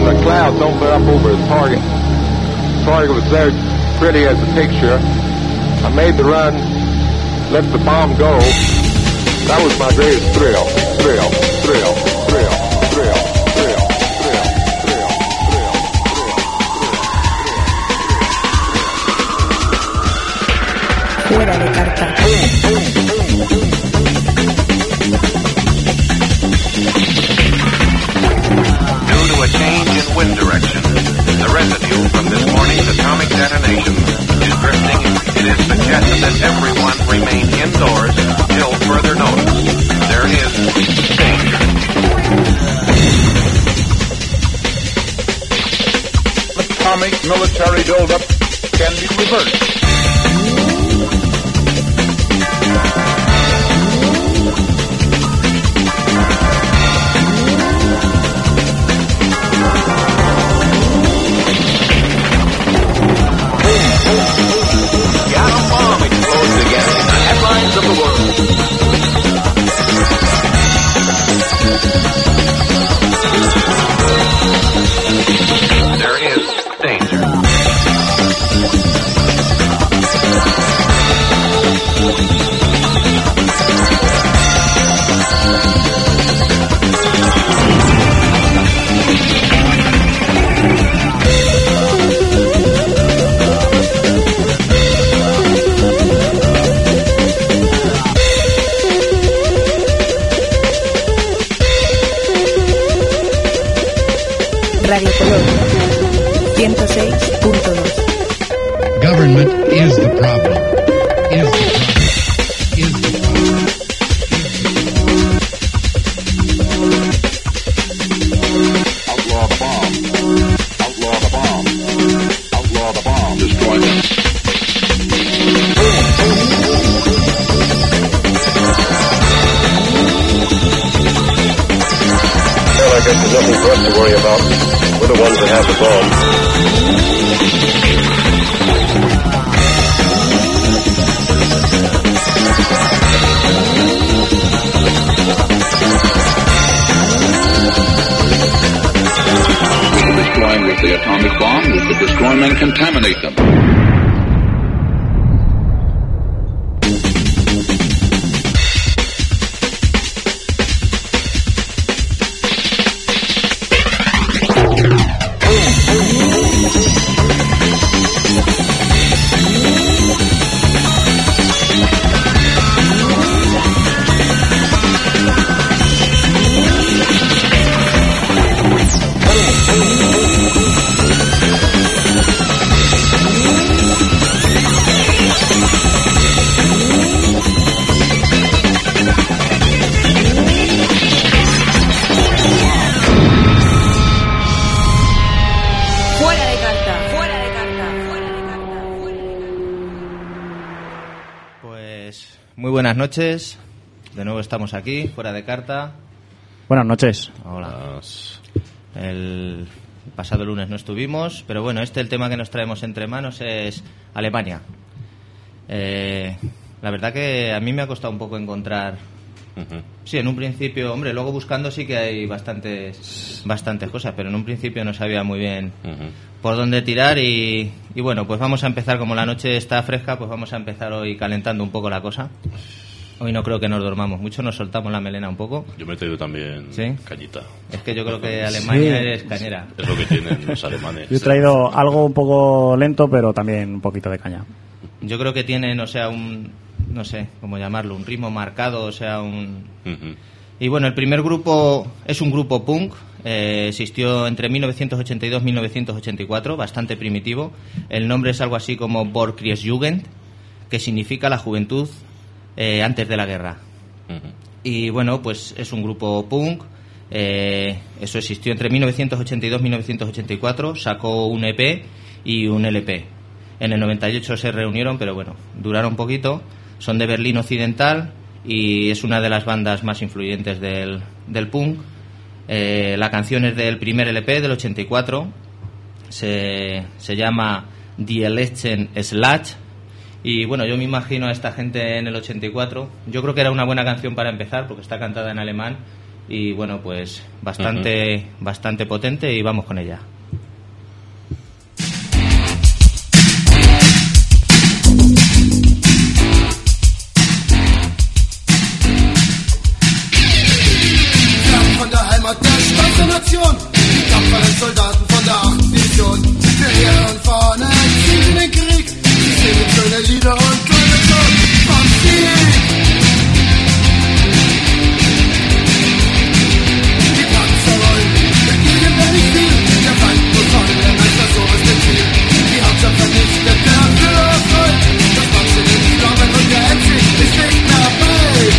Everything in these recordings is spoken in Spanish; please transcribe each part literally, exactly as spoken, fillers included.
and the clouds opened up over the target. The target was there pretty as a picture. I made the run, let the bomb go. That was my greatest thrill, thrill, thrill, thrill, thrill, thrill, thrill, thrill, thrill, thrill. Fuera de carta. Due to a change in wind direction, the residue from this morning's atomic detonation is drifting. It is suggested that everyone remain indoors till further notice. There is danger. Atomic military buildup can be reversed. The atom bomb explodes again in the headlines of the world. There is danger. Radio Color ciento seis punto dos. Government is the problem. Is the problem. Is the problem. Outlaw the bomb. Outlaw the bomb. Outlaw the bomb. Destroy them. Well, I guess there's nothing for us to worry about. We're the ones that have the bomb. Destroy them with the atomic bomb. We could destroy them and contaminate them. Buenas noches, de nuevo estamos aquí, fuera de carta. Buenas noches. Hola. El pasado lunes no estuvimos, pero bueno, este el tema que nos traemos entre manos es Alemania. Eh, la verdad que a mí me ha costado un poco encontrar. Uh-huh. Sí, en un principio, hombre, luego buscando sí que hay bastantes, bastantes cosas, pero en un principio no sabía muy bien uh-huh. por dónde tirar y, y bueno, pues vamos a empezar, como la noche está fresca, pues vamos a empezar hoy calentando un poco la cosa. Hoy no creo que nos dormamos mucho, nos soltamos la melena un poco. Yo me he traído también ¿Sí? cañita. Es que yo creo que Alemania sí. es cañera. Es lo que tienen los alemanes. Yo he traído algo un poco lento, pero también un poquito de caña. Yo creo que tienen, o sea, un... no sé cómo llamarlo, un ritmo marcado, o sea, un... Uh-huh. Y bueno, el primer grupo es un grupo punk, eh, existió entre mil novecientos ochenta y dos y mil novecientos ochenta y cuatro, bastante primitivo. El nombre es algo así como Vorkriegsjugend, que significa la juventud eh, antes de la guerra. Uh-huh. Y bueno, pues es un grupo punk, eh, eso existió entre mil novecientos ochenta y dos y mil novecientos ochenta y cuatro, sacó un E P y un L P. En el noventa y ocho se reunieron, pero bueno, duraron poquito. Son de Berlín Occidental y es una de las bandas más influyentes del, del punk. Eh, la canción es del primer L P del ochenta y cuatro. Se, se llama Die letzten Slash. Y bueno, yo me imagino a esta gente en el ochenta y cuatro. Yo creo que era una buena canción para empezar porque está cantada en alemán y bueno, pues bastante, uh-huh. bastante potente, y vamos con ella. Von der Heimat der stolzen Nation, die tapferen Soldaten von der achten Division. Wir Heer und Fahne ziehen in den Krieg, sie singen schöne Lieder und kleine Ton vom Sieg. Die Panzer rollen, der Gegend wird nicht viel, der Feind muss fallen, der Meister, so ist der Ziel. Die Hauptstadt vernichtet, der Führer erfreut, das Manche in Flammen und der Exit ist nicht mehr weit.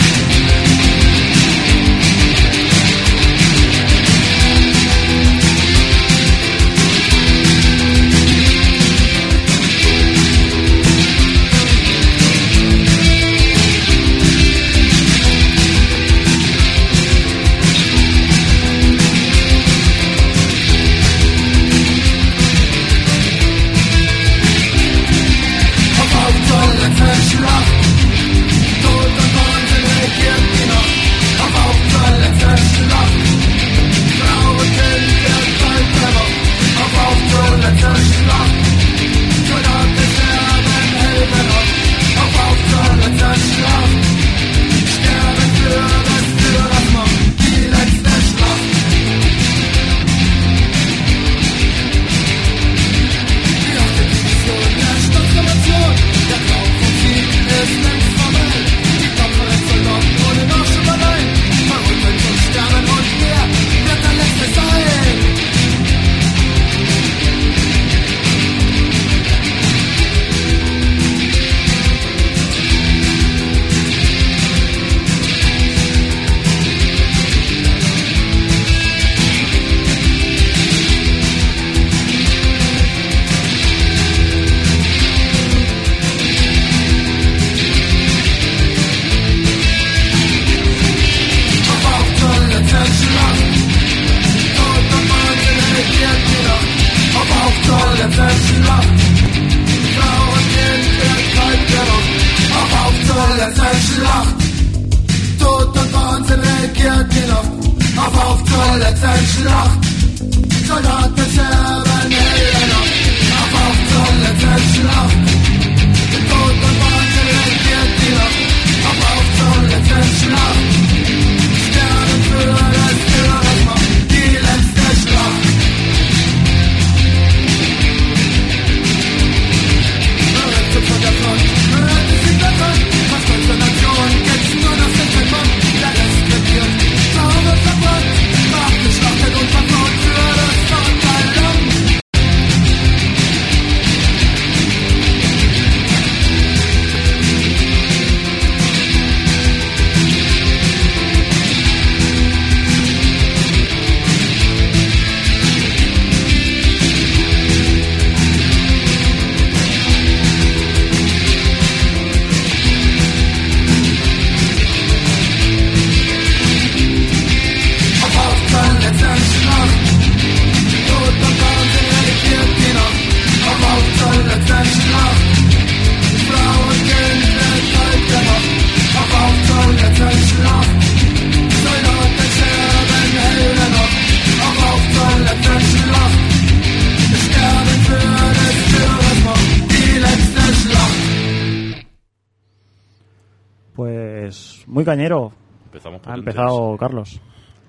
Muy cañero. Empezamos ha empezado Carlos.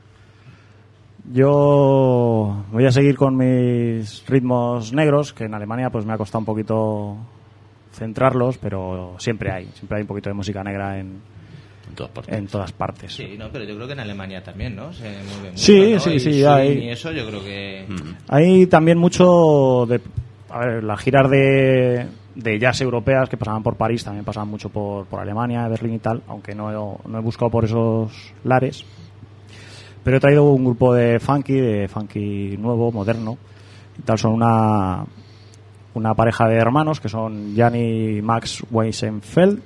Yo voy a seguir con mis ritmos negros, que en Alemania pues me ha costado un poquito centrarlos, pero siempre hay, siempre hay un poquito de música negra en, en todas partes. En todas partes. Sí, no, pero yo creo que en Alemania también, ¿no? Se mueve mucho, sí, ¿no? sí, y sí, hay. Y eso yo creo que hay también mucho de, a ver, las giras de de jazz europeas que pasaban por París, también pasaban mucho por, por Alemania, Berlín y tal, aunque no he, no he buscado por esos lares. Pero he traído un grupo de funky, de funky nuevo, moderno y tal. Son una una pareja de hermanos que son Jan y Max Weisenfeld,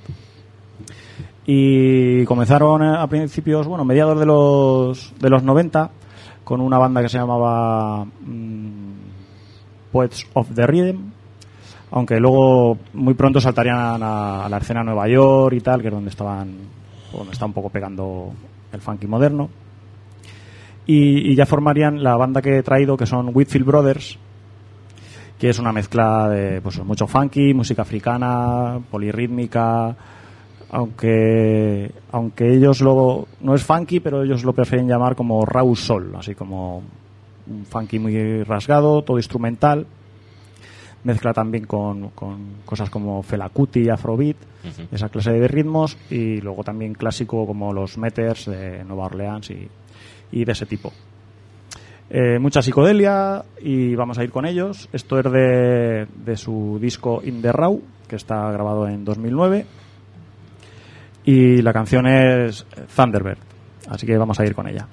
y comenzaron a principios, bueno, mediados de los de los noventa con una banda que se llamaba um, Poets of the Rhythm, aunque luego muy pronto saltarían a, a la escena de Nueva York y tal, que es donde estaban, donde está un poco pegando el funky moderno. Y, y ya formarían la banda que he traído, que son Whitfield Brothers, que es una mezcla de pues mucho funky, música africana, polirrítmica, aunque aunque ellos lo no es funky, pero ellos lo prefieren llamar como raw soul, así como un funky muy rasgado, todo instrumental. Mezcla también con, con cosas como Fela Kuti, Afrobeat, uh-huh. esa clase de ritmos, y luego también clásico como los Meters de Nueva Orleans y, y de ese tipo. Eh, mucha psicodelia y vamos a ir con ellos. Esto es de, de su disco In The Raw, que está grabado en dos mil nueve, y la canción es Thunderbird, así que vamos a ir con ella.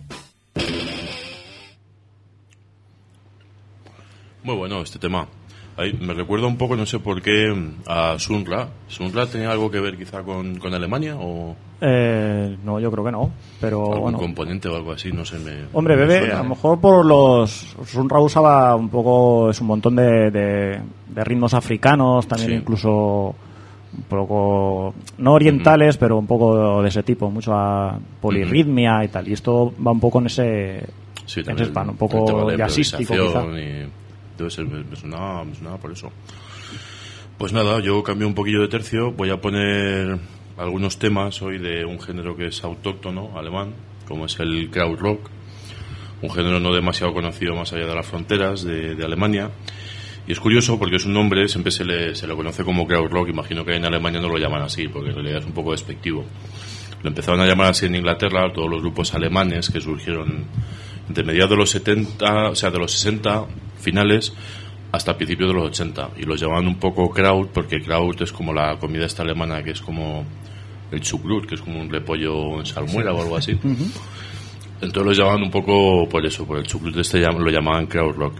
Muy bueno este tema. Ahí me recuerda un poco, no sé por qué, a Sun Ra. ¿Sun Ra tenía algo que ver quizá con, con Alemania o...? Eh, no, yo creo que no, pero algún bueno. componente o algo así, no sé. Me, Hombre, me Bebe, suena, a lo ¿eh? mejor por los... Sun Ra usaba un poco, es un montón de, de, de ritmos africanos, también Sí. incluso un poco, no orientales, uh-huh. pero un poco de ese tipo, mucho a polirritmia uh-huh. y tal. Y esto va un poco en ese, sí, en ese span, un poco jazzístico quizá. Y debe ser, me, me, sonaba, me sonaba por eso. Pues nada, yo cambio un poquillo de tercio, voy a poner algunos temas hoy de un género que es autóctono, alemán, como es el krautrock, un género no demasiado conocido más allá de las fronteras de, de Alemania. Y es curioso porque es un nombre, siempre se le, se lo conoce como krautrock, imagino que en Alemania no lo llaman así, porque en realidad es un poco despectivo. Lo empezaron a llamar así en Inglaterra, todos los grupos alemanes que surgieron de mediados de los setenta, o sea, de los sesenta finales hasta principios de los ochenta, y los llamaban un poco Kraut, porque Kraut es como la comida esta alemana, que es como el Zuckrut, que es como un repollo en salmuera o algo así. Uh-huh. Entonces los llamaban un poco por eso, por el Zuckrut este lo llamaban Krautrock.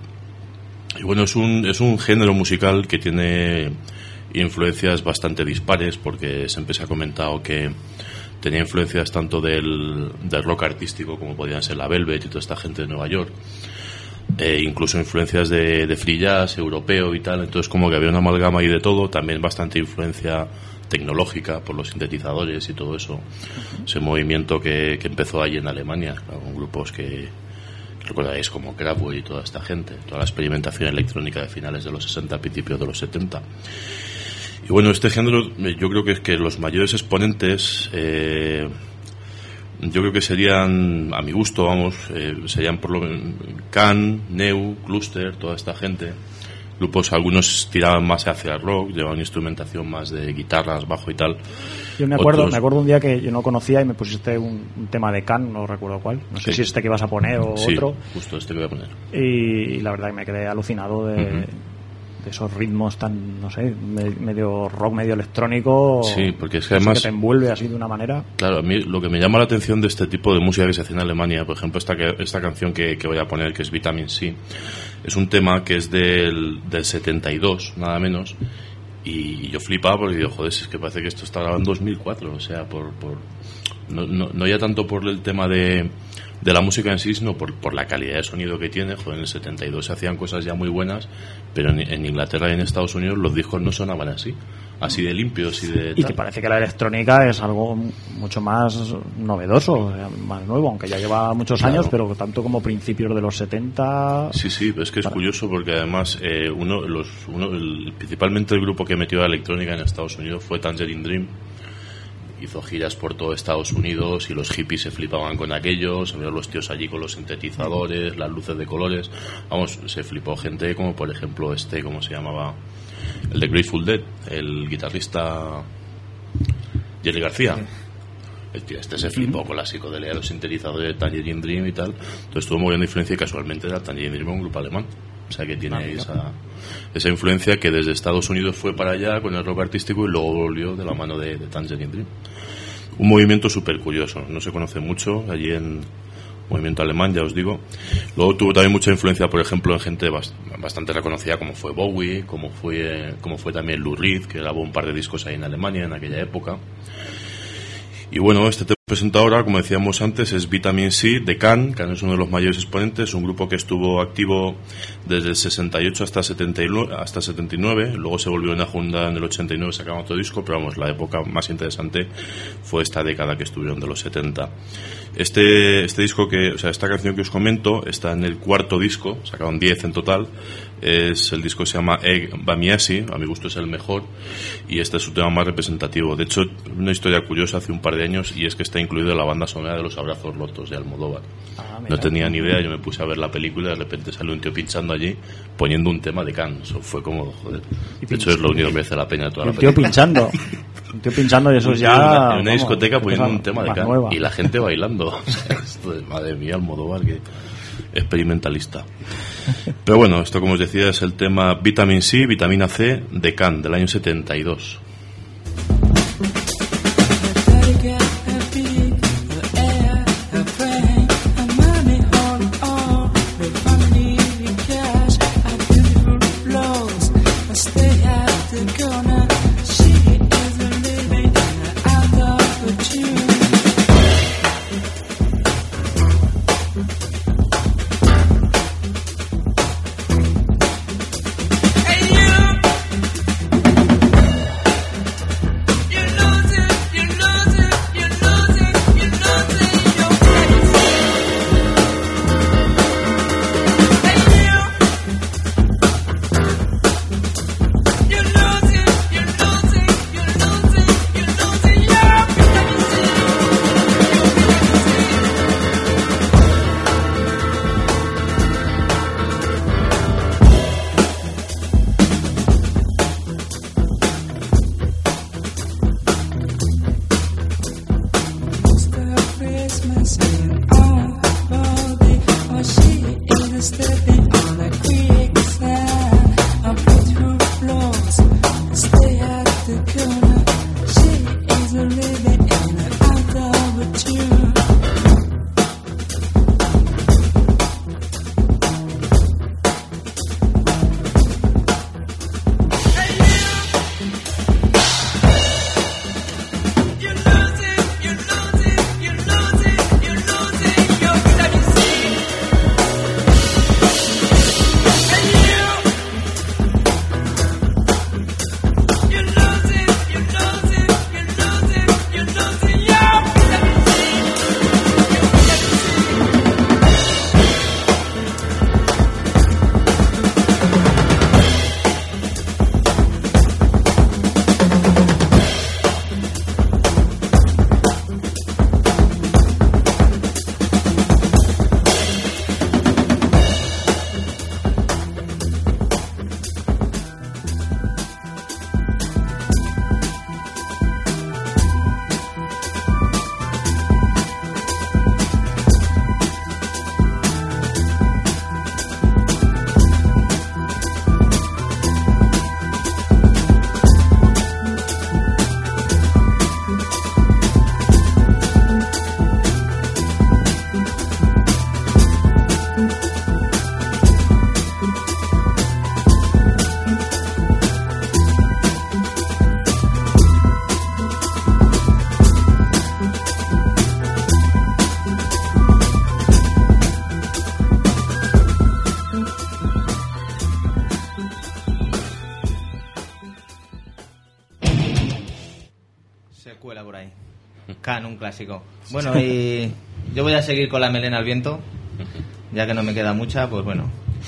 Y bueno, es un, es un género musical que tiene influencias bastante dispares, porque siempre se ha comentado que tenía influencias tanto del, del rock artístico, como podían ser la Velvet y toda esta gente de Nueva York, eh, incluso influencias de, de free jazz europeo y tal. Entonces como que había una amalgama ahí de todo, también bastante influencia tecnológica por los sintetizadores y todo eso. Uh-huh. Ese movimiento que, que empezó ahí en Alemania, con grupos que recordáis como Kraftwerk y toda esta gente, toda la experimentación electrónica de finales de los sesenta, principios de los setenta. Y bueno, este género, yo creo que es que los mayores exponentes, eh, yo creo que serían, a mi gusto, vamos, eh, serían por lo menos Can, Neu, Cluster, toda esta gente. Grupos, algunos tiraban más hacia el rock, llevaban instrumentación más de guitarras, bajo y tal. Yo me acuerdo, Otros... me acuerdo un día que yo no conocía y me pusiste un, un tema de Can, no recuerdo cuál. No sé sí. si este que vas a poner o sí, otro. Justo este que voy a poner. Y, y la verdad que me quedé alucinado de... Uh-huh. de esos ritmos tan, no sé, medio rock, medio electrónico. Sí, porque es que además que te envuelve así de una manera. Claro, a mí lo que me llama la atención de este tipo de música que se hace en Alemania, por ejemplo, esta que, esta canción que, que voy a poner, que es Vitamin C, es un tema que es del, del setenta y dos, nada menos, y yo flipaba porque digo, joder, es que parece que esto está grabado en dos mil cuatro, o sea, por, por no, no, no ya tanto por el tema de de la música en sí, sino por, por la calidad de sonido que tiene. Joder, en el setenta y dos se hacían cosas ya muy buenas, pero en, en Inglaterra y en Estados Unidos los discos no sonaban así, así de limpios y de... Y tal. Que parece que la electrónica es algo mucho más novedoso, más nuevo, aunque ya lleva muchos claro. años, pero tanto como principios de los setenta... Sí, sí, es que es para... curioso porque además eh, uno, los, uno el, principalmente el grupo que metió la electrónica en Estados Unidos fue Tangerine Dream. Hizo giras por todo Estados Unidos y los hippies se flipaban con aquellos, había los tíos allí con los sintetizadores, las luces de colores. Vamos, se flipó gente como por ejemplo este, ¿cómo se llamaba? El de Grateful Dead, el guitarrista Jerry García. El tío este se flipó con la psicodelia de los sintetizadores de Tangerine Dream y tal. Entonces tuvo muy buena influencia y casualmente era Tangerine Dream un grupo alemán. O sea que tiene ahí esa, esa influencia que desde Estados Unidos fue para allá con el rock artístico y luego volvió de la mano de, de Tangerine Dream. Un movimiento súper curioso, no se conoce mucho allí en movimiento alemán, ya os digo. Luego tuvo también mucha influencia, por ejemplo, en gente bastante reconocida como fue Bowie, como fue, como fue también Lou Reed, que grabó un par de discos ahí en Alemania en aquella época. Y bueno, este te presento ahora, como decíamos antes, es Vitamin C de Can. Can es uno de los mayores exponentes, un grupo que estuvo activo desde el sesenta y ocho hasta setenta y nueve, hasta setenta y nueve, luego se volvió una junta en el ochenta y nueve, sacaron otro disco, pero vamos, la época más interesante fue esta década que estuvieron de los setenta. Este, este disco que, o sea, esta canción que os comento está en el cuarto disco, sacaron diez en total. Es el disco que se llama Egg Bamiasi, a mi gusto es el mejor, y este es su tema más representativo. De hecho, una historia curiosa hace un par de años, y es que está incluido en la banda sonora de Los Abrazos Rotos de Almodóvar. Ah, no tenía ni idea, yo me puse a ver la película y de repente salió un tío pinchando allí poniendo un tema de Can. Eso fue como, joder. De hecho, es lo único que merece la pena de toda la película. Un tío pinchando. Un tío pinchando y eso es ya... En una, vamos, discoteca poniendo un tema de Can. Nueva. Y la gente bailando. Esto de, madre mía, Almodóvar, que experimentalista. Pero bueno, esto como os decía es el tema Vitamin C, Vitamina C de Can, del año setenta y dos. Can, un clásico. Bueno, y yo voy a seguir con la melena al viento, ya que no me queda mucha, pues bueno.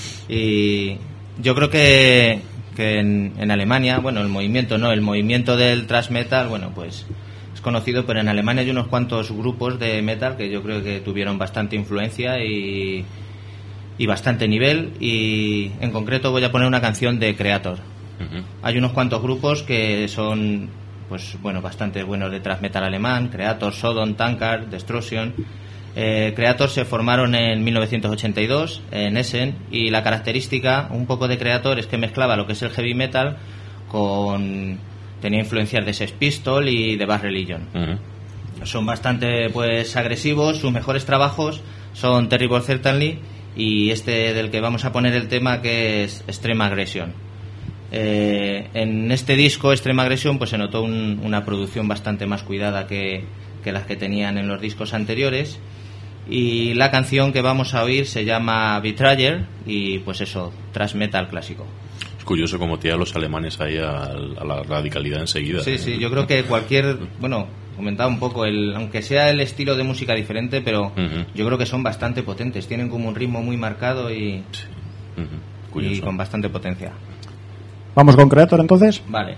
Y yo creo que, que en, en Alemania, bueno, el movimiento, no, el movimiento del thrash metal, bueno, pues es conocido, pero en Alemania hay unos cuantos grupos de metal que yo creo que tuvieron bastante influencia y, y bastante nivel, y en concreto voy a poner una canción de Kreator. Uh-huh. Hay unos cuantos grupos que son, pues bueno, bastante buenos de thrash metal alemán: Kreator, Sodom, Tankard, Destruction. Eh, Kreator se formaron en mil novecientos ochenta y dos en Essen, y la característica un poco de Kreator es que mezclaba lo que es el heavy metal con, tenía influencias de Sex Pistols y de Bad Religion. Uh-huh. Son bastante pues agresivos. Sus mejores trabajos son Terrible Certainly y este del que vamos a poner el tema, que es Extreme Aggression. Eh, en este disco Extreme Aggression pues se notó un, una producción bastante más cuidada que, que las que tenían en los discos anteriores, y la canción que vamos a oír se llama Betrayer, y pues eso, thrash metal clásico. Es curioso cómo tiran los alemanes ahí a, a la radicalidad enseguida. Sí, sí, yo creo que cualquier, bueno, comentaba un poco, el, aunque sea el estilo de música diferente, pero uh-huh. yo creo que son bastante potentes, tienen como un ritmo muy marcado y, sí. uh-huh. y con bastante potencia. ¿Vamos con Kreator entonces? Vale.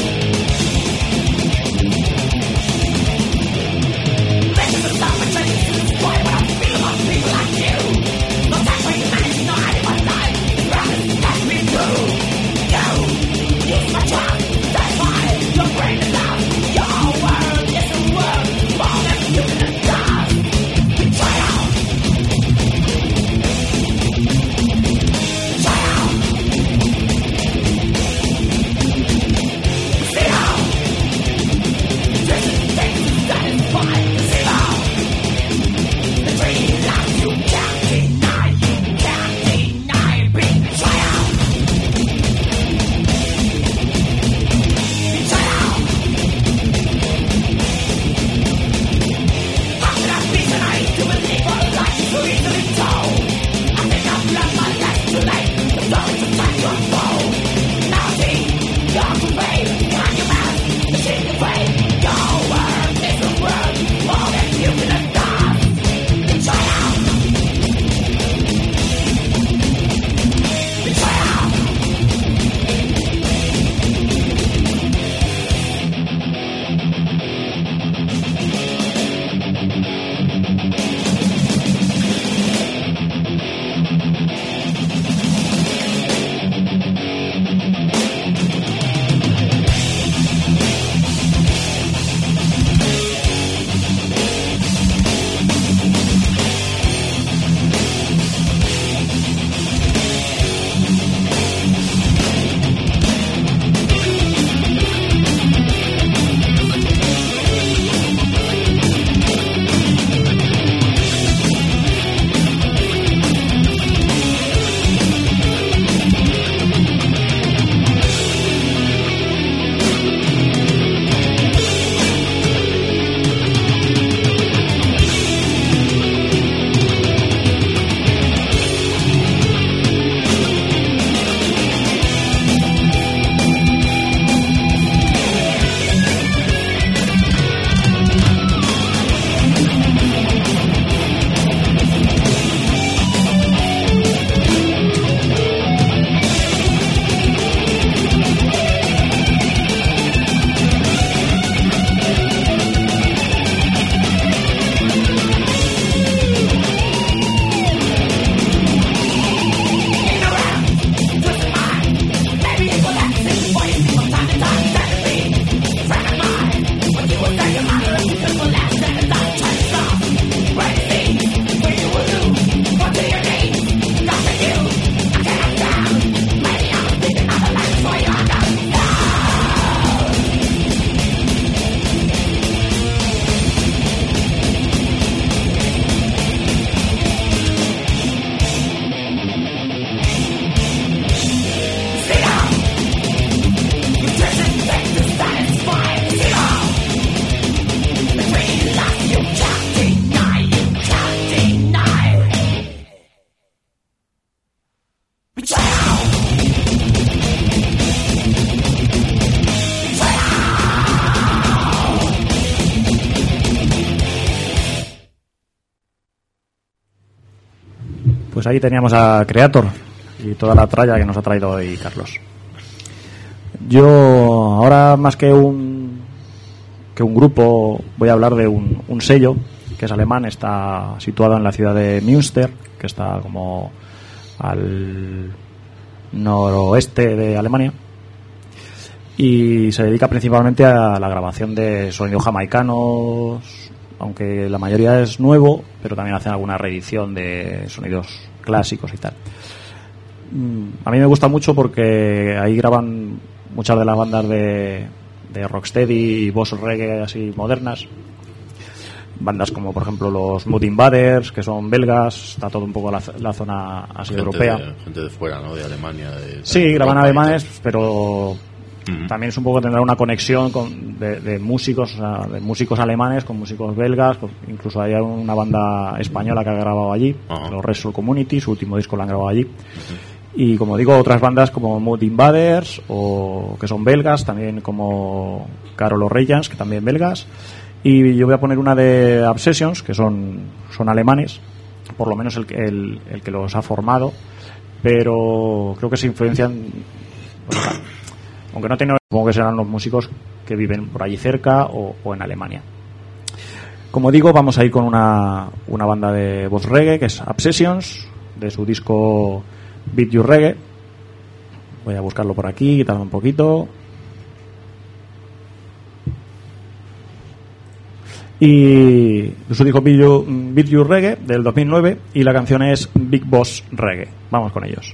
Thank you. Pues ahí teníamos a Creator y toda la tralla que nos ha traído hoy Carlos. Yo ahora, más que un que un grupo, voy a hablar de un, un sello que es alemán, está situado en la ciudad de Münster, que está como al noroeste de Alemania, y se dedica principalmente a la grabación de sonidos jamaicanos, aunque la mayoría es nuevo, pero también hacen alguna reedición de sonidos clásicos y tal. A mí me gusta mucho porque ahí graban muchas de las bandas de, de rocksteady y boss reggae así modernas, bandas como por ejemplo los Mood Invaders, que son belgas, está todo un poco la, la zona así gente europea. De, gente de fuera, ¿no? De Alemania. De, sí, graban alemanes, pero uh-huh. también es un poco tener una conexión con, de, de músicos, o sea, de músicos alemanes con músicos belgas, con, incluso hay una banda española que ha grabado allí, uh-huh. los Red Soul Community, su último disco lo han grabado allí. Uh-huh. Y como digo, otras bandas como Mood Invaders, o que son belgas, también como Carol O'Rayans, que también belgas. Y yo voy a poner una de Obsessions, que son, son alemanes, por lo menos el, el, el que los ha formado, pero creo que se influencian, bueno, aunque no tengo, supongo que serán los músicos que viven por allí cerca o, o en Alemania. Como digo, vamos a ir con una, una banda de voz reggae, que es Obsessions, de su disco Beat You Reggae. Voy a buscarlo por aquí, quitarlo un poquito. Y su disco Beat You, Beat You Reggae del dos mil nueve, y la canción es Big Boss Reggae. Vamos con ellos.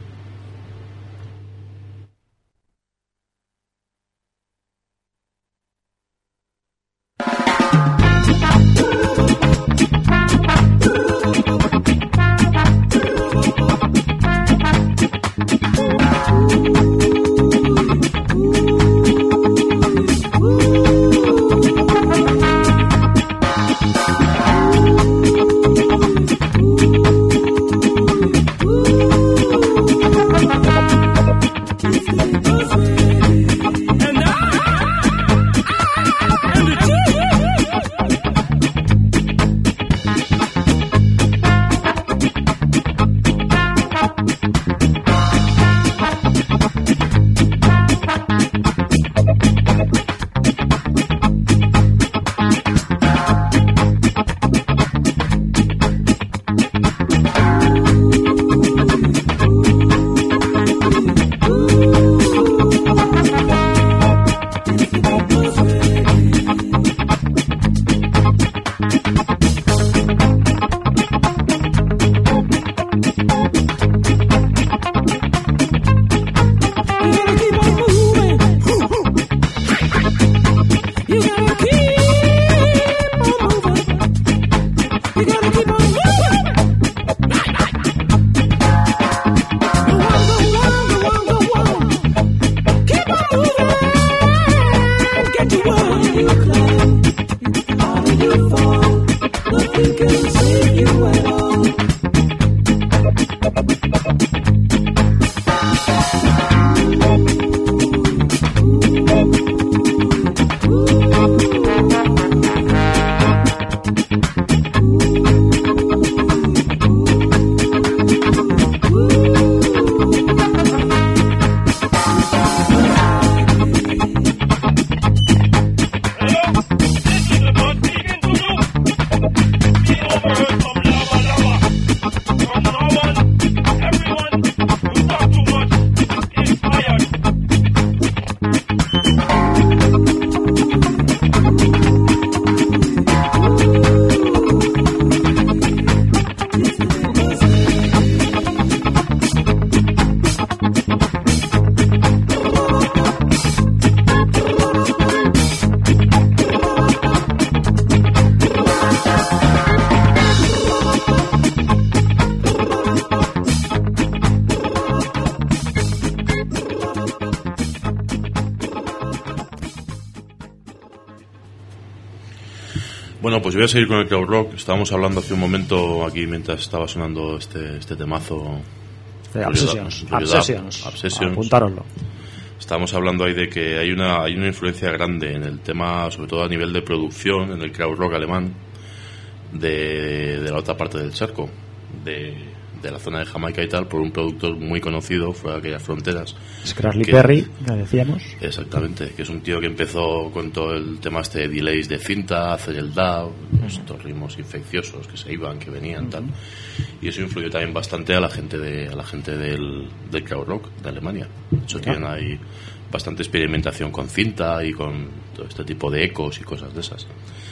Bueno, pues voy a seguir con el crowd rock. Estábamos hablando hace un momento aquí mientras estaba sonando este, este temazo. De Obsessions. Obsessions. Obsessions. Apuntároslo. Estábamos hablando ahí de que hay una hay una influencia grande en el tema, sobre todo a nivel de producción, en el crowd rock alemán, de, de la otra parte del charco, de, de la zona de Jamaica y tal, por un productor muy conocido fuera de aquellas fronteras. Scratchy que, Perry, que decíamos. Exactamente, que es un tío que empezó con todo el tema este de delays de cinta, hacer el D A W, uh-huh. estos ritmos infecciosos que se iban, que venían, uh-huh. tal. Y eso influyó también bastante a la gente de a la gente del, del krautrock de Alemania. De hecho, uh-huh. tienen ahí bastante experimentación con cinta y con todo este tipo de ecos y cosas de esas.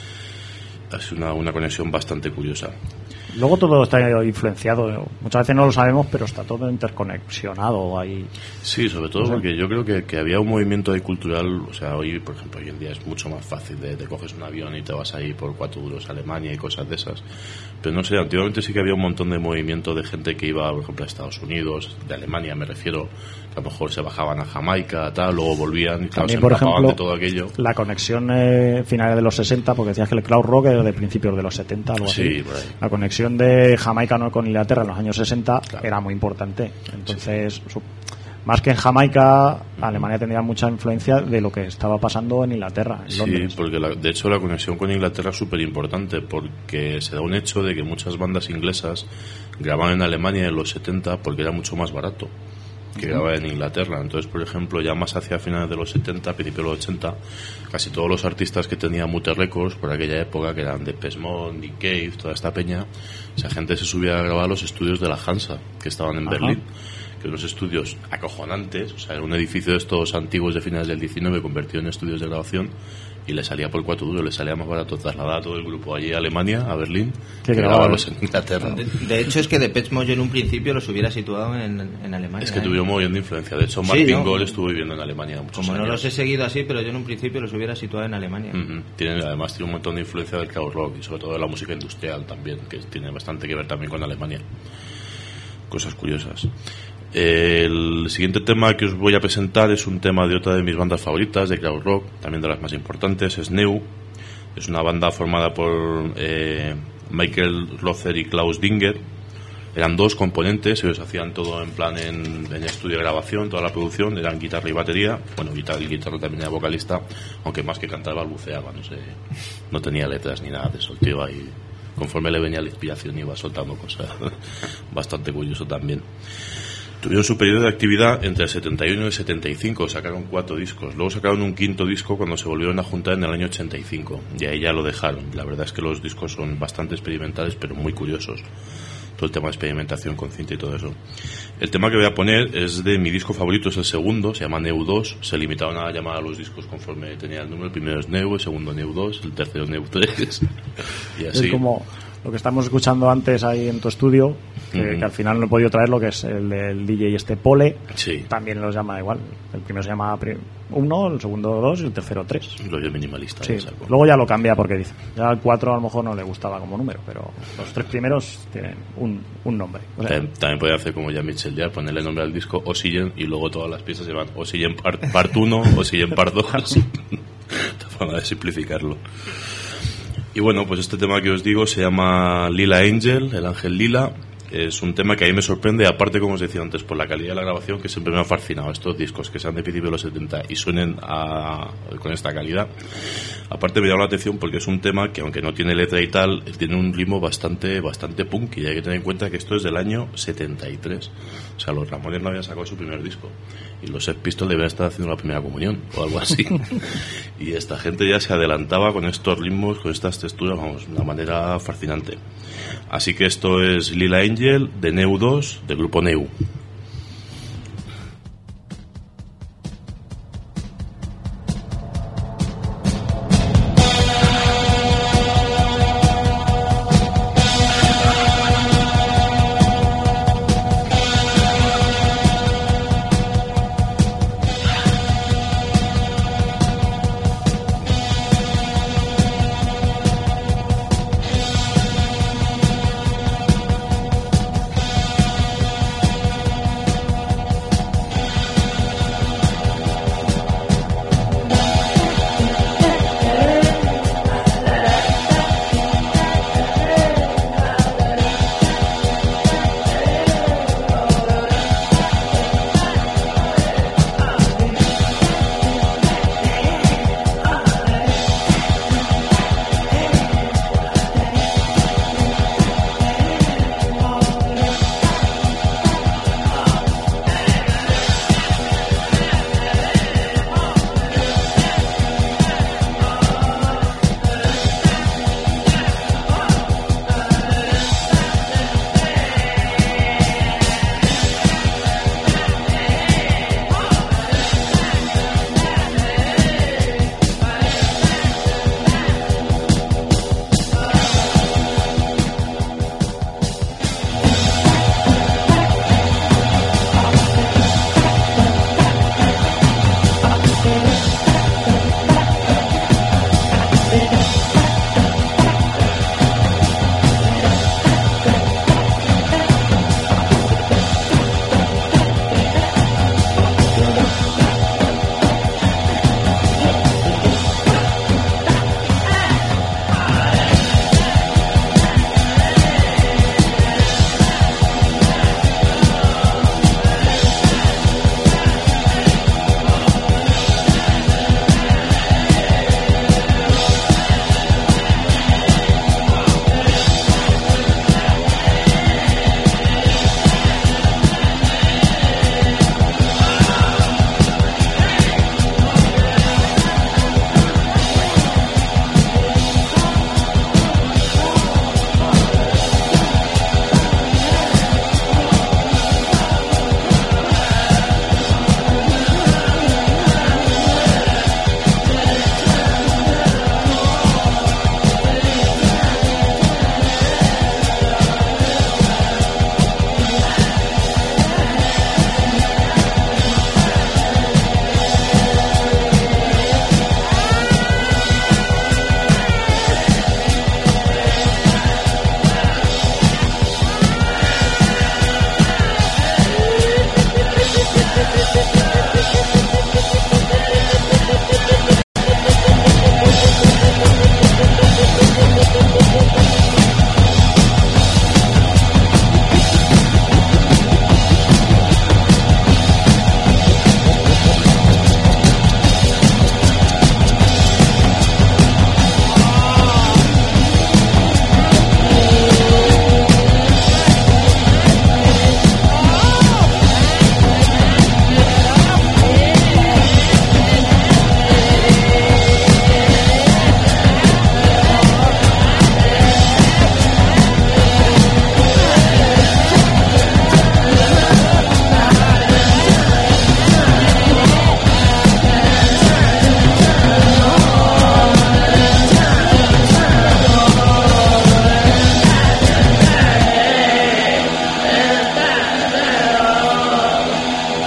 Es una, una conexión bastante curiosa. Luego todo está influenciado, muchas veces no lo sabemos, pero está todo interconexionado ahí. Sí, sobre todo porque yo creo que, que había un movimiento ahí cultural, o sea, hoy, por ejemplo, hoy en día es mucho más fácil de, te coges un avión y te vas ahí por cuatro duros a Alemania y cosas de esas. Pero no sé, antiguamente sí que había un montón de movimiento de gente que iba, por ejemplo, a Estados Unidos, de Alemania me refiero, que a lo mejor se bajaban a Jamaica, tal, luego volvían y claro, también, se por empapaban ejemplo, de todo aquello. La conexión eh, finales de los sesenta, porque decías que el krautrock era de principios de los setenta, algo sí, así. Por ahí. La conexión de Jamaica no con Inglaterra en los años sesenta claro. era muy importante. Entonces, sí. su, más que en Jamaica, Alemania tenía mucha influencia de lo que estaba pasando en Inglaterra, en sí, Londres. Porque la, de hecho la conexión con Inglaterra es súper importante, porque se da un hecho de que muchas bandas inglesas grababan en Alemania en los setenta porque era mucho más barato que grabar en Inglaterra. Entonces, por ejemplo, ya más hacia finales de los setenta, principios de los ochenta, casi todos los artistas que tenía Mute Records por aquella época, que eran Depeche Mode, Nick Cave, toda esta peña, esa gente se subía a grabar a los estudios de la Hansa, que estaban en Ajá. Berlín, que unos estudios acojonantes, o sea, era un edificio de estos antiguos de finales del diecinueve convertido en estudios de grabación, y le salía por cuatro duros, le salía más barato trasladar a todo el grupo allí a Alemania, a Berlín, que grabarlos en Inglaterra. De, de hecho, es que Depeche Mode en un principio los hubiera situado en, en Alemania. Es que ¿eh? tuvieron muy bien de influencia. De hecho, Martin sí, ¿no? Gore estuvo viviendo en Alemania muchos Como años. no los he seguido así, pero yo en un principio los hubiera situado en Alemania. Uh-huh. Tienen, además, tiene un montón de influencia del krautrock y sobre todo de la música industrial también, que tiene bastante que ver también con Alemania. Cosas curiosas. El siguiente tema que os voy a presentar es un tema de otra de mis bandas favoritas de krautrock, también de las más importantes, es Neu. Es una banda formada por eh, Michael Rother y Klaus Dinger. Eran dos componentes, ellos hacían todo en plan en, en estudio de grabación, toda la producción, eran guitarra y batería. Bueno, guitarra y guitarra también era vocalista, aunque más que cantar balbuceaba, no sé, no tenía letras ni nada de eso, el tío ahí, conforme le venía la inspiración iba soltando cosas. Bastante curioso también. Tuvieron su periodo de actividad entre el setenta y uno y el setenta y cinco, sacaron cuatro discos. Luego sacaron un quinto disco cuando se volvieron a juntar en el año ochenta y cinco, y ahí ya lo dejaron. La verdad es que los discos son bastante experimentales, pero muy curiosos. Todo el tema de experimentación con cinta y todo eso. El tema que voy a poner es de mi disco favorito, es el segundo, se llama Neu dos. Se limitaron a llamar a los discos conforme tenía el número. El primero es Neu, el segundo Neu dos, el tercero Neu tres. Y así. Es como lo que estamos escuchando antes ahí en tu estudio, que, uh-huh. que al final no he podido traer, lo que es el del D J este Pole. Sí. También los llama igual. El primero se llama uno, el segundo dos y el tercero tres. Lo yo minimalista. Sí. Luego ya lo cambia porque dice, ya el cuatro a lo mejor no le gustaba como número, pero los tres primeros tienen un, un nombre. O sea, también, también puede hacer como ya Mitchell Yard, ponerle nombre al disco Oxygen y luego todas las piezas se van Oxygen Part, part uno, Oxygen Part dos. Para simplificarlo. Y bueno, pues este tema que os digo se llama Lila Angel, el ángel lila. Es un tema que a mí me sorprende, aparte, como os decía antes, por la calidad de la grabación, que siempre me ha fascinado estos discos que sean de principios de los setenta y suenen a, con esta calidad. Aparte me llama la atención porque es un tema que, aunque no tiene letra y tal, tiene un ritmo bastante bastante punk, y hay que tener en cuenta que esto es del año setenta y tres. O sea, los Ramones no habían sacado su primer disco y los Sex Pistols deberían estar haciendo la primera comunión o algo así. Y esta gente ya se adelantaba con estos ritmos, con estas texturas, vamos, de una manera fascinante. Así que esto es Lila Angel de Neu dos, del grupo Neu.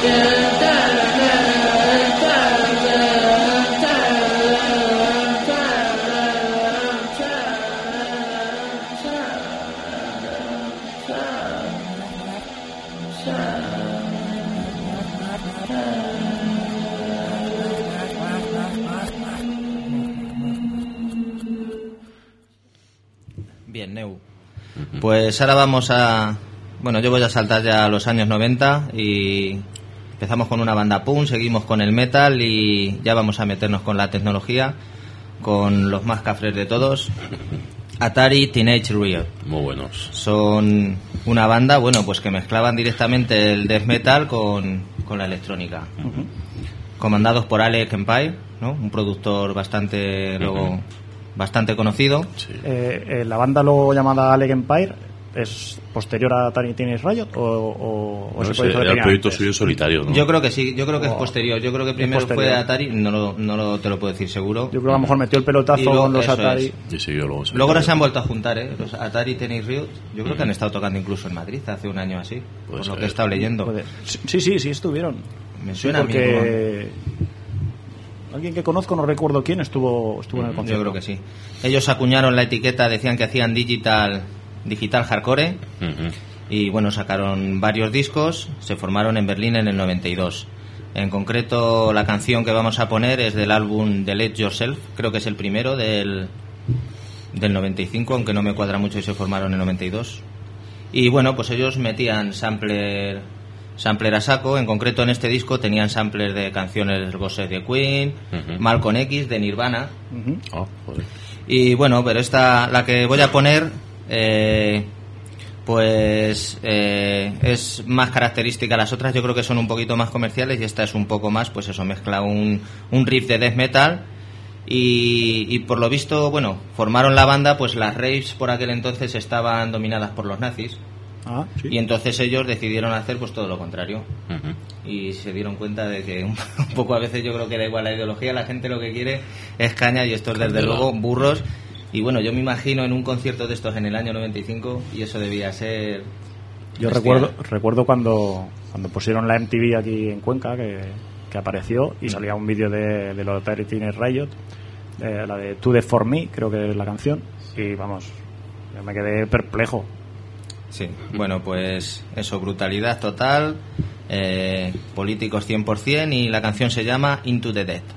Bien, Neu. Pues ahora vamos a... Bueno, yo voy a saltar ya a los años noventa y empezamos con una banda punk, seguimos con el metal y ya vamos a meternos con la tecnología, con los más cafres de todos. Atari Teenage Riot. Muy buenos. Son una banda, bueno, pues que mezclaban directamente el death metal con, con la electrónica. Uh-huh. Comandados por Alec Empire, ¿no? Un productor bastante, luego, uh-huh. bastante conocido. Sí. Eh, eh, la banda luego llamada Alec Empire ¿es posterior a Atari Teenage Riot o, o, o no, ese sé, era el proyecto suyo solitario, ¿no? Yo creo que sí, yo creo que oh. es posterior. Yo creo que primero posterior. fue Atari, no, lo, no lo, te lo puedo decir seguro. Yo creo que a lo mejor metió el pelotazo luego, con los Atari. Es. Y siguió luego. Luego ahora se han vuelto a juntar, ¿eh? Los Atari Teenage Riot. Yo creo uh-huh. que han estado tocando incluso en Madrid hace un año así, Puede por ser. lo que he estado leyendo. Puede. Sí, sí, sí estuvieron. Me suena sí, porque... a mí. Alguien que conozco, no recuerdo quién, estuvo, estuvo en el concierto. Yo creo que sí. Ellos acuñaron la etiqueta, decían que hacían digital, digital hardcore. Uh-huh. Y bueno, sacaron varios discos, se formaron en Berlín en el noventa y dos. En concreto, la canción que vamos a poner es del álbum The Let Yourself, creo que es el primero del, del noventa y cinco, aunque no me cuadra mucho y se formaron en el noventa y dos. Y bueno, pues ellos metían sampler, sampler a saco, en concreto en este disco tenían sampler de canciones Ghosts de Queen, uh-huh. Malcolm X, de Nirvana. Uh-huh. Oh, joder. Y bueno, pero esta, la que voy a poner... Eh, pues eh, es más característica. Las otras yo creo que son un poquito más comerciales y esta es un poco más, pues eso, mezcla un, un riff de death metal y, y por lo visto, bueno, formaron la banda, pues las raves por aquel entonces estaban dominadas por los nazis. Ah, ¿sí? Y entonces ellos decidieron hacer pues todo lo contrario. Uh-huh. Y se dieron cuenta de que un, un poco a veces yo creo que da igual la ideología, la gente lo que quiere es caña y estos desde luego burros. Y bueno, yo me imagino en un concierto de estos en el año noventa y cinco y eso debía ser... Yo recuerdo recuerdo cuando cuando pusieron la M T V aquí en Cuenca, que, que apareció y salía un vídeo de, de los Atari Teenage Riot, de, la de To The For Me, creo que es la canción, y vamos, yo me quedé perplejo. Sí, bueno, pues eso, brutalidad total, eh, políticos cien por ciento y la canción se llama Into the Dead.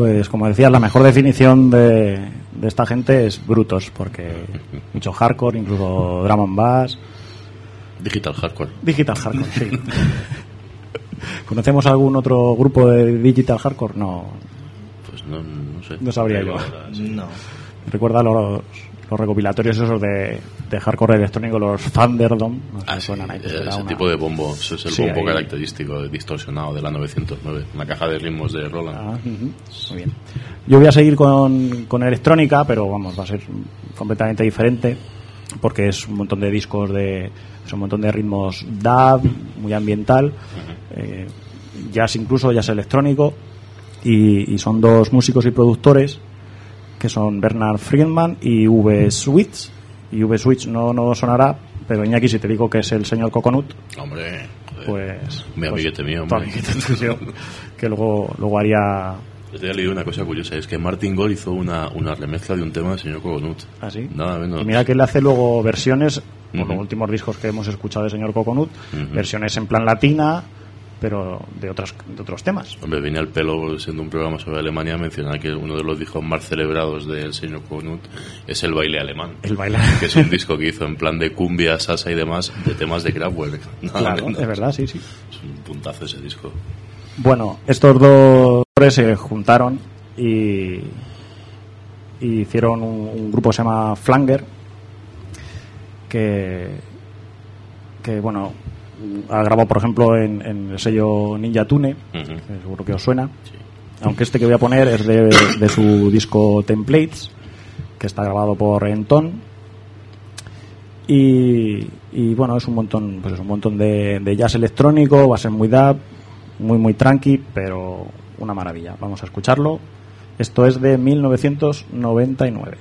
Pues como decías, la mejor definición de, de esta gente es brutos, porque mucho hardcore, incluso drum and bass. Digital hardcore. Digital hardcore, sí. ¿Conocemos algún otro grupo de digital hardcore? No. Pues no, no sé. No sabría yo. No. Recuerda los, los recopilatorios esos de, de hardcore electrónico, los Thunderdome. No sé Ah, si sí, suenan ahí, pues ese era una- tipo de bombo. Ese es el Sí, bombo ahí. característico, distorsionado de la novecientos nueve. Una caja de ritmos de Roland. Ah, ujú. Muy bien. Yo voy a seguir con, con electrónica, pero vamos, va a ser completamente diferente, porque es un montón de discos de, es un montón de ritmos dub, muy ambiental, eh, jazz incluso, jazz electrónico, y, y son dos músicos y productores que son Bernard Friedman y V. Switch. Y V. Switch no, no sonará, pero Iñaki, si te digo que es el señor Coconut, Hombre, joder. pues... Mi pues, amiguete mío, tu hombre. amiguete tuyo, que luego, luego haría... Yo he leído una cosa curiosa, es que Martin Gore hizo una, una remezcla de un tema del señor Coconut. ¿Así? Nada menos. Y mira que él hace luego versiones, por Ujú. los últimos discos que hemos escuchado de señor Coconut, Ujú. versiones en plan latina, pero de otras de otros temas. Hombre, venía al pelo, siendo un programa sobre Alemania, mencionar que uno de los discos más celebrados del señor Coconut es El baile alemán. El bailar. Que es un disco que hizo en plan de cumbia, salsa y demás, de temas de Kraftwerk. Nada Claro, menos. es verdad, sí, sí. Es un puntazo ese disco. Bueno, estos dos se juntaron y, y hicieron un, un grupo que se llama Flanger, que, que bueno, ha grabado, por ejemplo, en, en el sello Ninja Tune, Ujú. que seguro que os suena. Sí. Aunque este que voy a poner es de, de su disco Templates, que está grabado por Enton. Y, y bueno, es un montón, pues es un montón de, de jazz electrónico, va a ser muy dub, muy muy tranqui, pero una maravilla. Vamos a escucharlo. Esto es de mil novecientos noventa y nueve.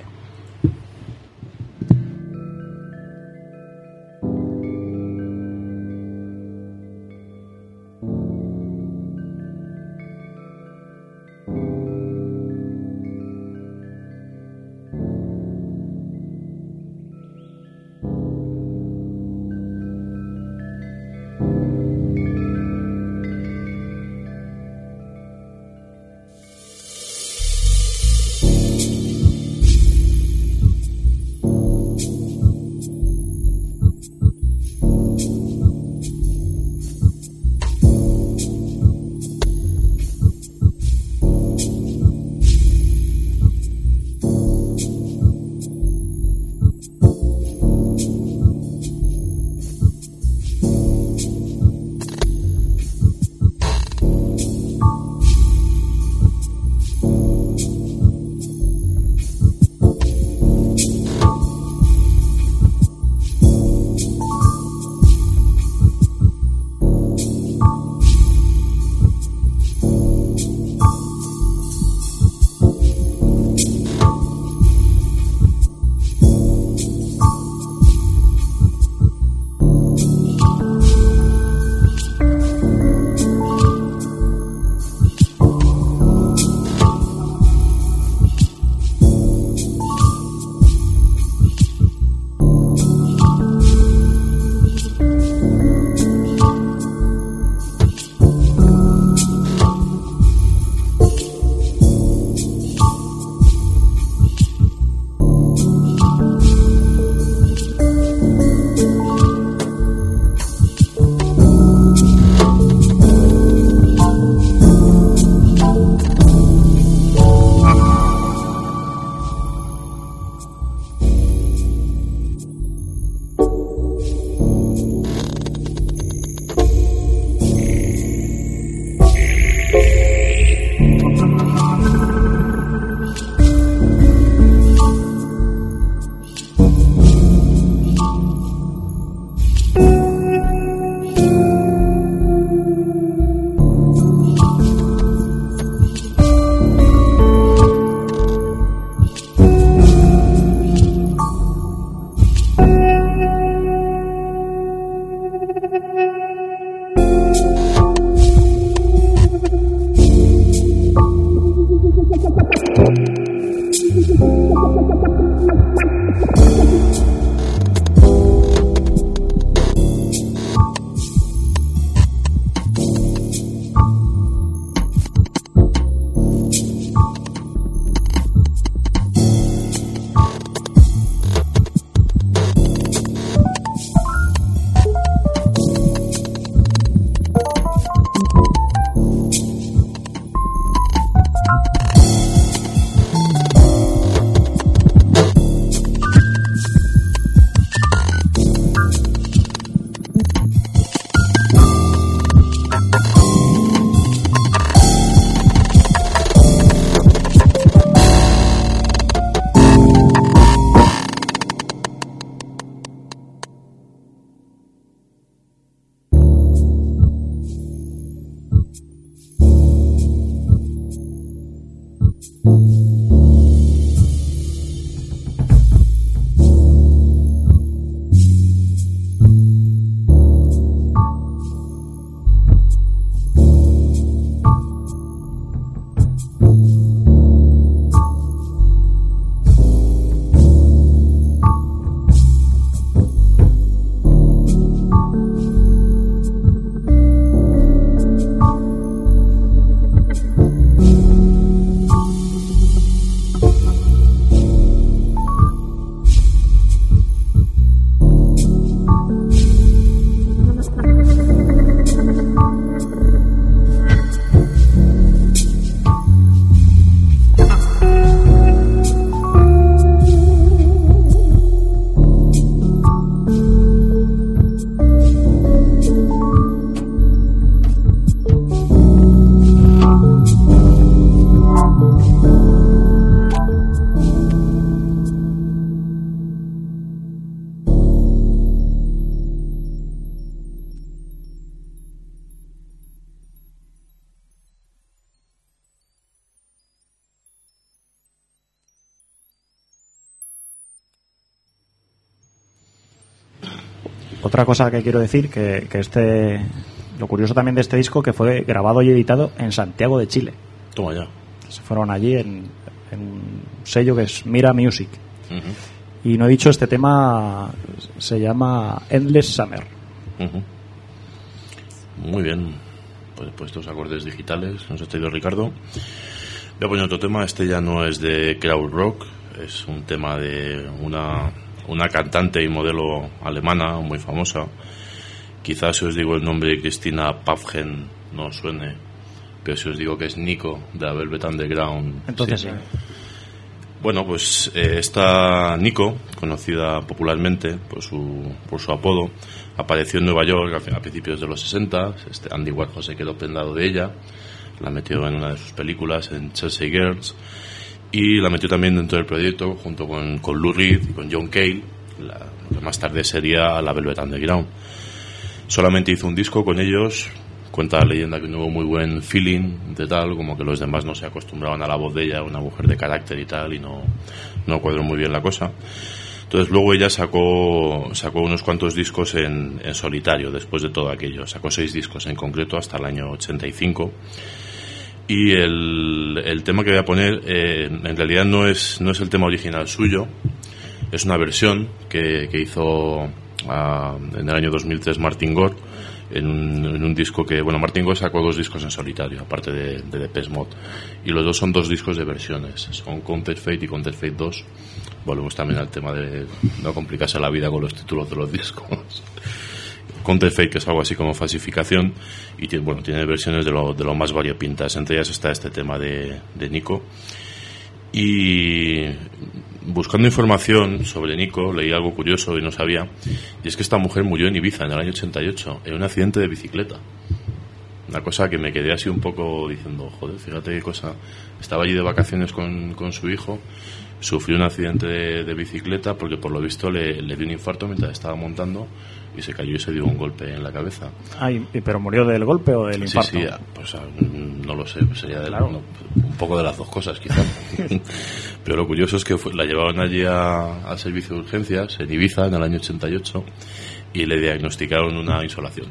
otra cosa que quiero decir, que, que este, lo curioso también de este disco, que fue grabado y editado en Santiago de Chile. Toma ya. Se fueron allí en, en un sello que es Mira Music. Uh-huh. Y no he dicho, este tema se llama Endless Summer. Uh-huh. Muy bien. Pues, pues estos acordes digitales nos ha traído Ricardo. Voy a poner otro tema. Este ya no es de crowd rock, es un tema de una, una cantante y modelo alemana muy famosa. Quizás si os digo el nombre de Christina Pavgen no os suene, pero si os digo que es Nico de la Velvet Underground, entonces sí. sí. Bueno, pues eh, esta Nico, conocida popularmente por su, por su apodo, apareció en Nueva York a, a principios de los sesenta. Este Andy Warhol se quedó prendado de ella, la metió en una de sus películas, en Chelsea Girls, y la metió también dentro del proyecto junto con, con Lou Reed y con John Cale, la, lo que más tarde sería la Velvet Underground. Solamente hizo un disco con ellos. Cuenta la leyenda que no hubo muy buen feeling de tal, como que los demás no se acostumbraban a la voz de ella, una mujer de carácter y tal, y no, no cuadró muy bien la cosa. Entonces luego ella sacó sacó unos cuantos discos en, en solitario después de todo aquello. Sacó seis discos en concreto hasta el año ochenta y cinco. Y el, el tema que voy a poner eh, en realidad no es, no es el tema original suyo, es una versión que, que hizo a, en el año dos mil tres Martin Gore. En un, en un disco que, bueno, Martin Gore sacó dos discos en solitario, aparte de, de Depeche Mode, y los dos son dos discos de versiones, son Counterfeit y Counterfeit dos. Volvemos también al tema de no complicarse la vida con los títulos de los discos. Counterfeit, que es algo así como falsificación, y tiene, bueno, tiene versiones de lo, de lo más variopintas, entre ellas está este tema de, de Nico. Y buscando información sobre Nico, leí algo curioso y no sabía, y es que esta mujer murió en Ibiza en el año ochenta y ocho en un accidente de bicicleta. Una cosa que me quedé así un poco diciendo, joder, fíjate qué cosa. Estaba allí de vacaciones con, con su hijo, sufrió un accidente de, de bicicleta porque por lo visto le, le dio un infarto mientras estaba montando y se cayó y se dio un golpe en la cabeza. Ay, ¿pero murió del golpe o del infarto? Sí, sí, pues no lo sé, sería de claro. no, un poco de las dos cosas quizás. Pero lo curioso es que fue, la llevaban allí a, al servicio de urgencias en Ibiza en el año ochenta y ocho y le diagnosticaron una insolación.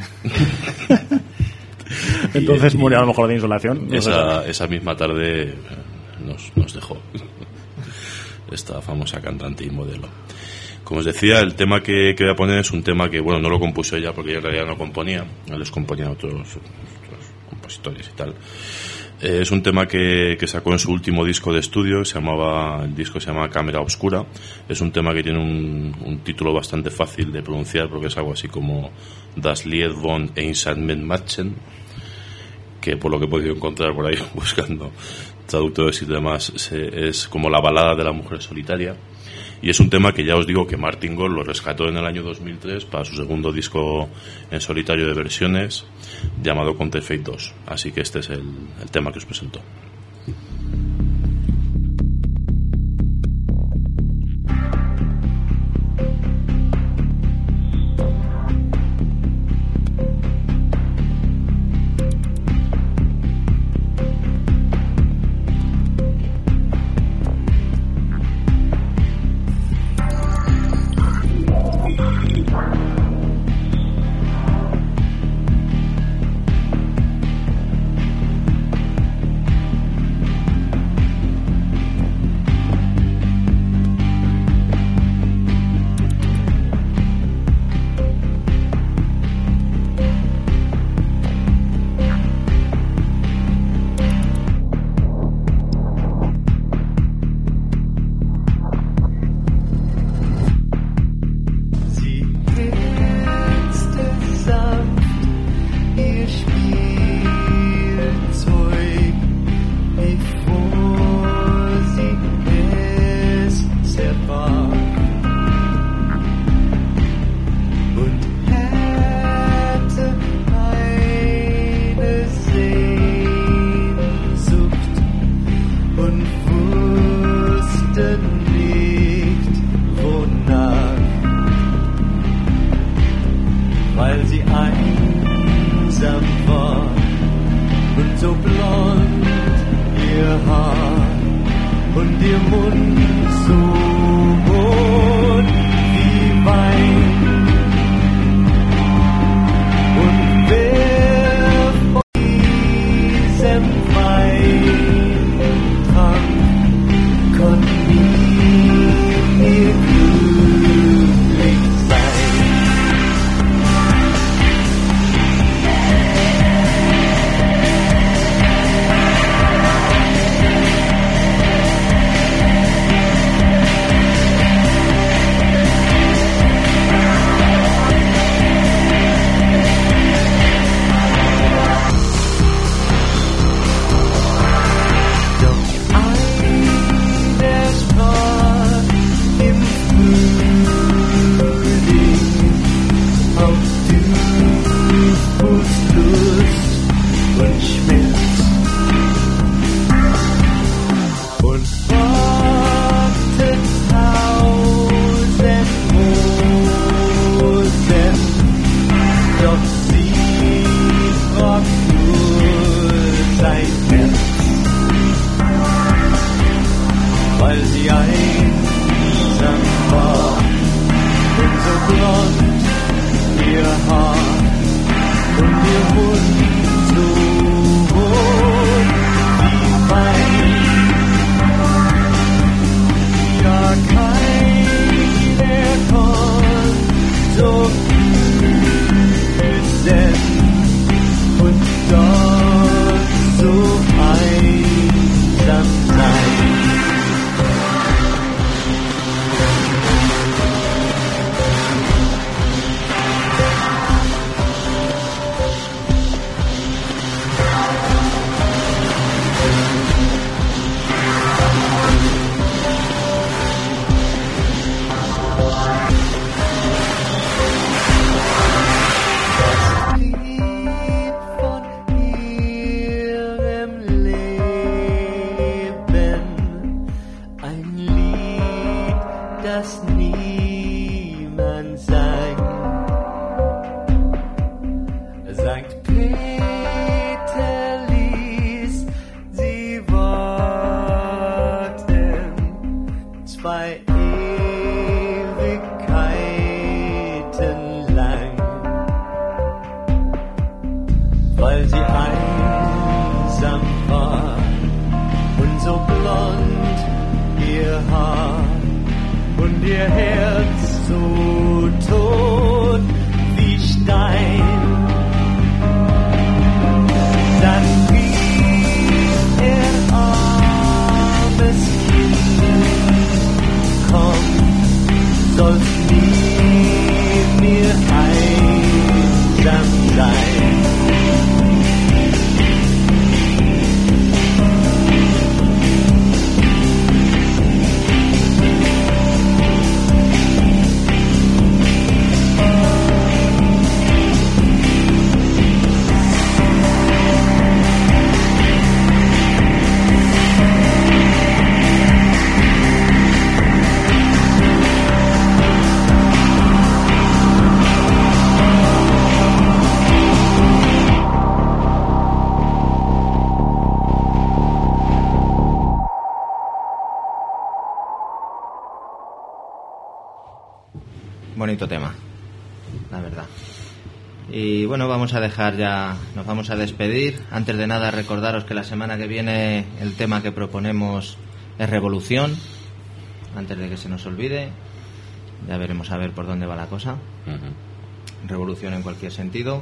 Entonces y, murió a lo mejor de insolación. No esa, esa misma tarde nos, nos dejó esta famosa cantante y modelo. Como os decía, el tema que, que voy a poner es un tema que, bueno, no lo compuso ella porque ella en realidad no componía, les componían otros, otros compositores y tal. Eh, es un tema que, que sacó en su último disco de estudio, se llamaba, el disco se llama Cámara Obscura. Es un tema que tiene un, un título bastante fácil de pronunciar porque es algo así como Das Lied von Einsamkeit Machen, que por lo que he podido encontrar por ahí buscando traductores y demás, se, es como la balada de la mujer solitaria. Y es un tema que ya os digo que Martin Gore lo rescató en el año dos mil tres para su segundo disco en solitario de versiones llamado Counterfeit dos. Así que este es el, el tema que os presento. Bonito tema, la verdad. Y bueno, vamos a dejar ya, nos vamos a despedir. Antes de nada, recordaros que la semana que viene el tema que proponemos es revolución. Antes de que se nos olvide, ya veremos a ver por dónde va la cosa. Uh-huh. Revolución en cualquier sentido.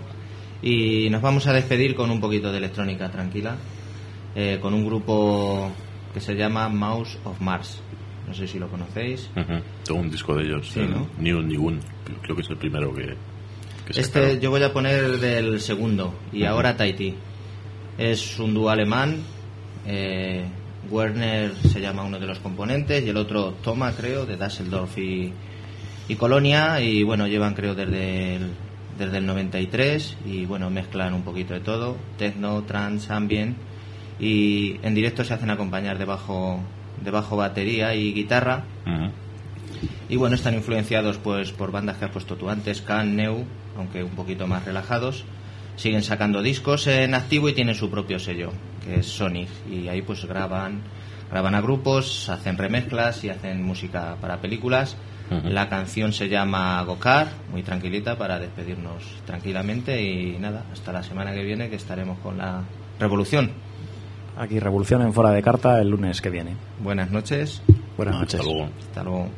Y nos vamos a despedir con un poquito de electrónica tranquila, eh, con un grupo que se llama Mouse of Mars. No sé si lo conocéis. Uh-huh. Tengo un disco de ellos, sí, ¿no? Ni un Nigun. Creo que es el primero que, que Este yo voy a poner del segundo. Y uh-huh. ahora Tahiti. Es un dúo alemán. Eh, Werner se llama uno de los componentes y el otro Toma, creo, de Düsseldorf y, y Colonia. Y bueno, llevan creo desde el, desde el noventa y tres. Y bueno, mezclan un poquito de todo. Techno, trance, ambient. Y en directo se hacen acompañar de bajo... de bajo, batería y guitarra. Uh-huh. Y bueno, están influenciados pues por bandas que has puesto tú antes, Can, Neu, aunque un poquito más relajados. Siguen sacando discos en activo y tienen su propio sello, que es Sonic, y ahí pues graban graban a grupos, hacen remezclas y hacen música para películas. Uh-huh. La canción se llama Gokar, muy tranquilita para despedirnos tranquilamente. Y nada, hasta la semana que viene, que estaremos con la Revolución. Aquí Revolución en Fuera de Carta el lunes que viene. Buenas noches. Buenas noches. Hasta luego. Hasta luego.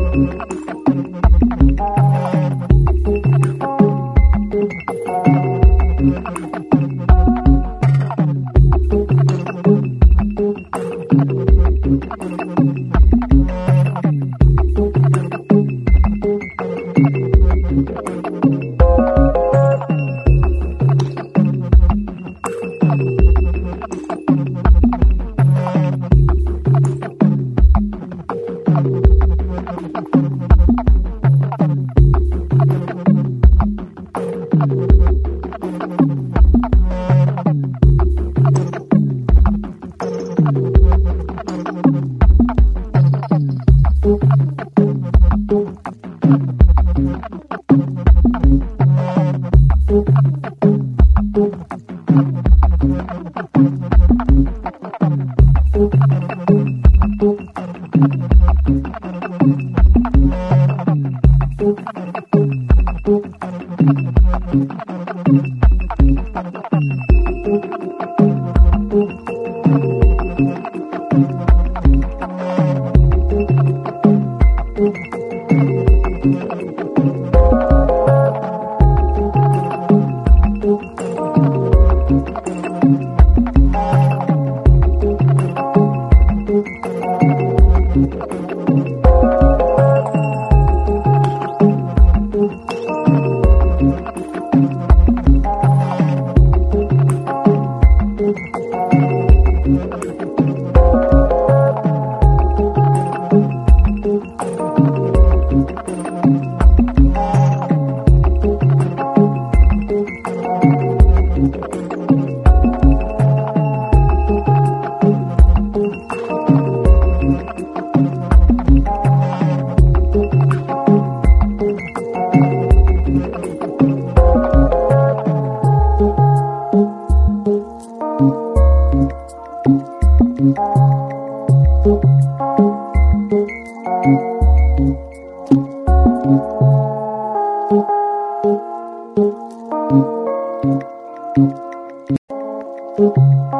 Thank you. Thank you.